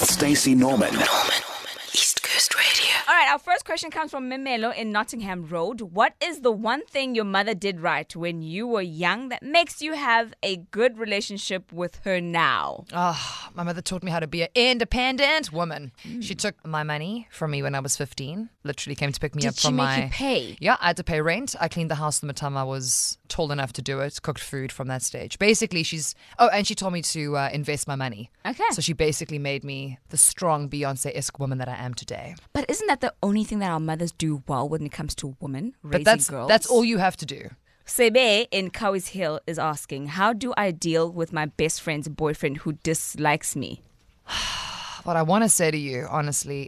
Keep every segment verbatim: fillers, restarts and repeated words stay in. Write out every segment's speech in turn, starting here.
Stacey Norman. Norman. East Coast Radio. All right, our first question comes from Mimelo in Nottingham Road. What is the one thing your mother did right when you were young that makes you have a good relationship with her now? Oh, my mother taught me how to be an independent woman. Mm. She took my money from me when I was fifteen. Literally came to pick me did up from my... my... Did she make you pay? Yeah, I had to pay rent. I cleaned the house from the time I was tall enough to do it. Cooked food from that stage. Basically, she's... Oh, and she told me to uh, invest my money. Okay. So she basically made me the strong Beyonce-esque woman that I am today. But isn't that the only thing that our mothers do well when it comes to women raising but that's, girls? That's all you have to do. Sebe in Cowies Hill is asking, how do I deal with my best friend's boyfriend who dislikes me? What I want to say to you, honestly,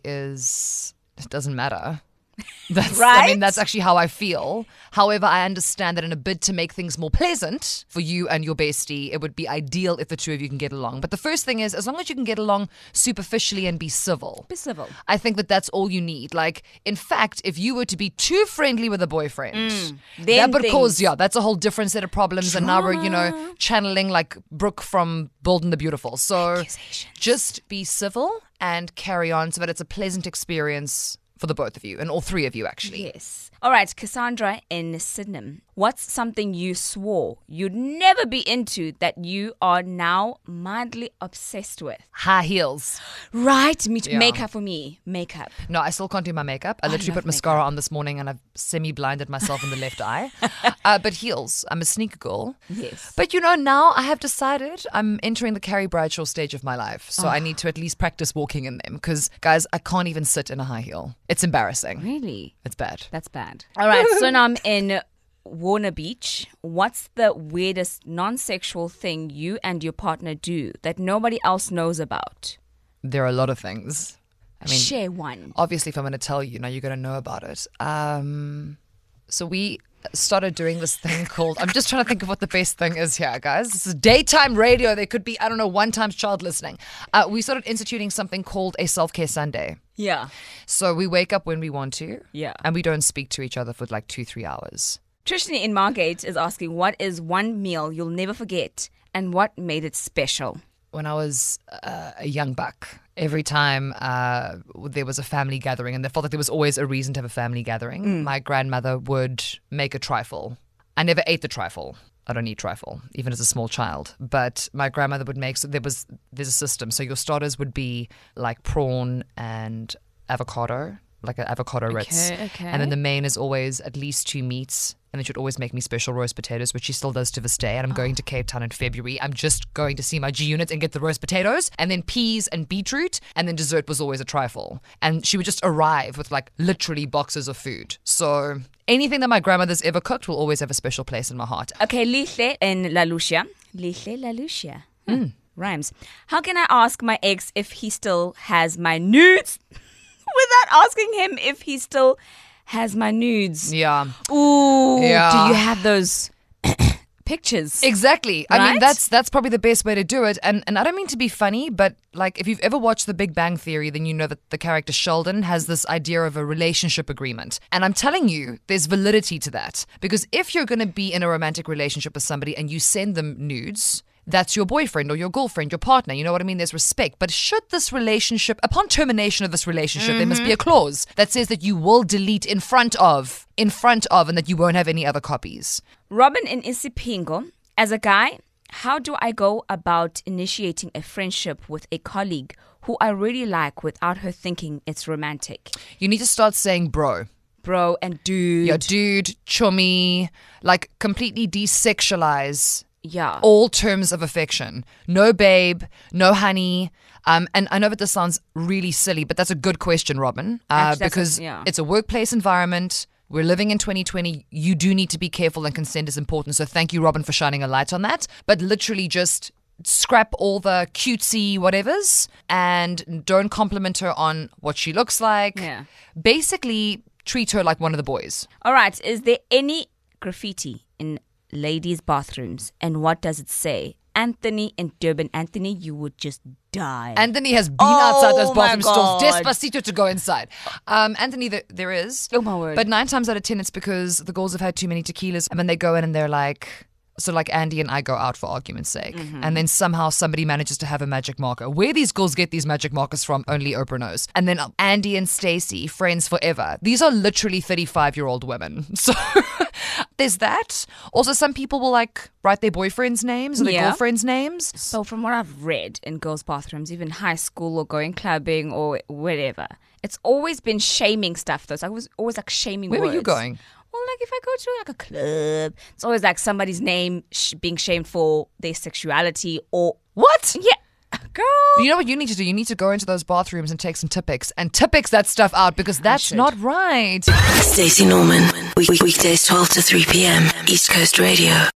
is it doesn't matter. That's, right? I mean, that's actually how I feel. However, I understand that in a bid to make things more pleasant for you and your bestie, it would be ideal if the two of you can get along. But the first thing is, as long as you can get along superficially and be civil. Be civil. I think that that's all you need. Like, in fact, if you were to be too friendly with a boyfriend, mm, that would things. cause, yeah, that's a whole different set of problems. Drama. And now we're, you know, channeling like Brooke from Bold and the Beautiful. So just be civil and carry on so that it's a pleasant experience for the both of you, and all three of you, actually. Yes. All right, Cassandra in Sydenham. What's something you swore you'd never be into that you are now mildly obsessed with? High heels. Right, me too. Yeah. Makeup for me. Makeup. No, I still can't do my makeup. I I literally love put mascara makeup. on this morning and I've semi-blinded myself in the left eye. Uh, but heels. I'm a sneaker girl. Yes. But you know, now I have decided I'm entering the Carrie Bradshaw stage of my life. So Oh. I need to at least practice walking in them because, guys, I can't even sit in a high heel. It's embarrassing. Really? It's bad. That's bad. All right, so now I'm in Warner Beach. What's the weirdest non-sexual thing you and your partner do that nobody else knows about? There are a lot of things. I mean, Share one. obviously, if I'm going to tell you, now you're going to know about it. Um, so we started doing this thing called, I'm just trying to think of what the best thing is here, guys. This is daytime radio. There could be, I don't know, one times child listening. Uh, we started instituting something called a self-care Sunday. Yeah. So we wake up when we want to. Yeah. And we don't speak to each other for like two, three hours. Trishni in Margate is asking, what is one meal you'll never forget and what made it special? When I was uh, a young buck, every time uh, there was a family gathering, and I felt like there was always a reason to have a family gathering, mm. my grandmother would make a trifle. I never ate the trifle. I don't eat trifle, even as a small child. But my grandmother would make, so there was, there's a system. So your starters would be like prawn and avocado, like an avocado ritz. Okay, okay. And then the main is always at least two meats. And then she'd always make me special roast potatoes, which she still does to this day. And I'm oh. going to Cape Town in February. I'm just going to see my G unit and get the roast potatoes. And then peas and beetroot. And then dessert was always a trifle. And she would just arrive with like literally boxes of food. So anything that my grandmother's ever cooked will always have a special place in my heart. Okay, Lihle in La Lucia. Lihle La Lucia. Mm. Rhymes. How can I ask my ex if he still has my nudes without asking him if he still has my nudes? Yeah. Ooh. Yeah. Do you have those pictures? Exactly. I Right? mean, that's that's probably the best way to do it. And and I don't mean to be funny, but like if you've ever watched The Big Bang Theory, then you know that the character Sheldon has this idea of a relationship agreement. And I'm telling you, there's validity to that. Because if you're going to be in a romantic relationship with somebody and you send them nudes, that's your boyfriend or your girlfriend, your partner. You know what I mean? There's respect. But should this relationship, upon termination of this relationship, mm-hmm. there must be a clause that says that you will delete in front of, in front of, and that you won't have any other copies. Robin in Isipingo, as a guy, how do I go about initiating a friendship with a colleague who I really like without her thinking it's romantic? You need to start saying bro. Bro and dude. Yeah, dude, chummy, like completely desexualize Yeah. all terms of affection. No babe, no honey. Um, and I know that this sounds really silly, but that's a good question, Robin, uh, Actually, that's a- because yeah. it's a workplace environment. We're living in twenty twenty. You do need to be careful, and consent is important. So thank you, Robin, for shining a light on that. But literally just scrap all the cutesy whatevers and don't compliment her on what she looks like. Yeah. Basically, treat her like one of the boys. All right. Is there any graffiti in ladies' bathrooms? And what does it say? Anthony in Durban. Anthony, you would just die. Anthony has been Oh outside those my bathroom stalls, God. despacito to go inside. Um, Anthony, there, there is. Oh my word. But nine times out of ten, it's because the girls have had too many tequilas, and then they go in and they're like, So like Andy and I go out for argument's sake, mm-hmm. and then somehow somebody manages to have a magic marker. Where these girls get these magic markers from, only Oprah knows. And then Andy and Stacey, friends forever. These are literally thirty-five-year-old women. So there's that. Also, some people will like write their boyfriends' names or their Yeah. girlfriends' names. So from what I've read in girls' bathrooms, even high school or going clubbing or whatever, it's always been shaming stuff though. So I was always like shaming Where words. were you going? Well, like if I go to like a club, it's always like somebody's name sh- being shamed for their sexuality or What? yeah, girl. You know what you need to do? You need to go into those bathrooms and take some Tipp-Ex and Tipp-Ex that stuff out because that's should. not right. Stacey Norman. Week- weekdays twelve to three p.m. East Coast Radio.